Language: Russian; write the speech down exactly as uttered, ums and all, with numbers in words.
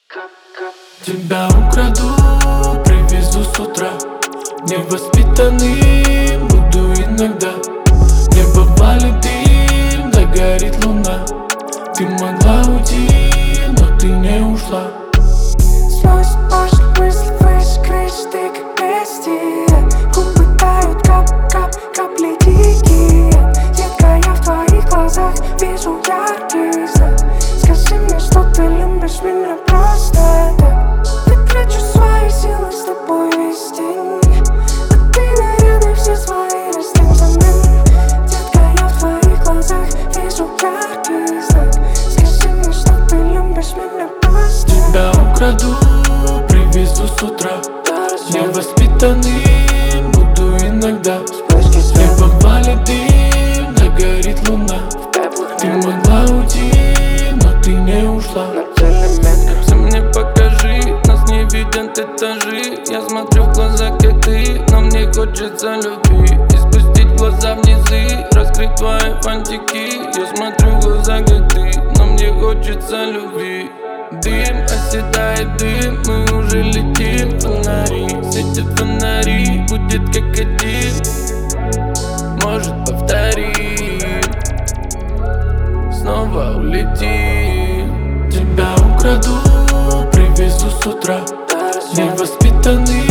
Тебя украду, привезу с утра. Невоспитанным буду иногда. Небо валит дым, да горит луна. Ты могла уйти, но ты не ушла. Сквозь дождь мысли выше крыши, ты как бестия. Губы тают, кап-кап, капли дикие. Детка, я в твоих глазах вижу яркий знак. Скажи мне, что ты любишь меня просто так. Я трачу свои силы с тобой весь день, а ты наряды все свои раздень взамен. Детка, я в твоих глазах вижу яркий знак. Скажи мне, что ты любишь меня просто. Тебя украду, привезу с утра. Невоспитанным буду иногда. Небо валит дым, да горит луна. Ты могла уйти, но ты не ушла. Ты мне покажи, нас не видят этажи. Я смотрю в глаза, как ты, но мне хочется любви. И спустить глаза в низы, раскрыть твои фантики. Я смотрю в глаза, как ты, но мне хочется любви. Дым, оседает дым, мы уже летим. Фонари, светят фонари, будет как один. Может повторим, снова улетим. Тебя украду, привезу с утра. Невоспитанный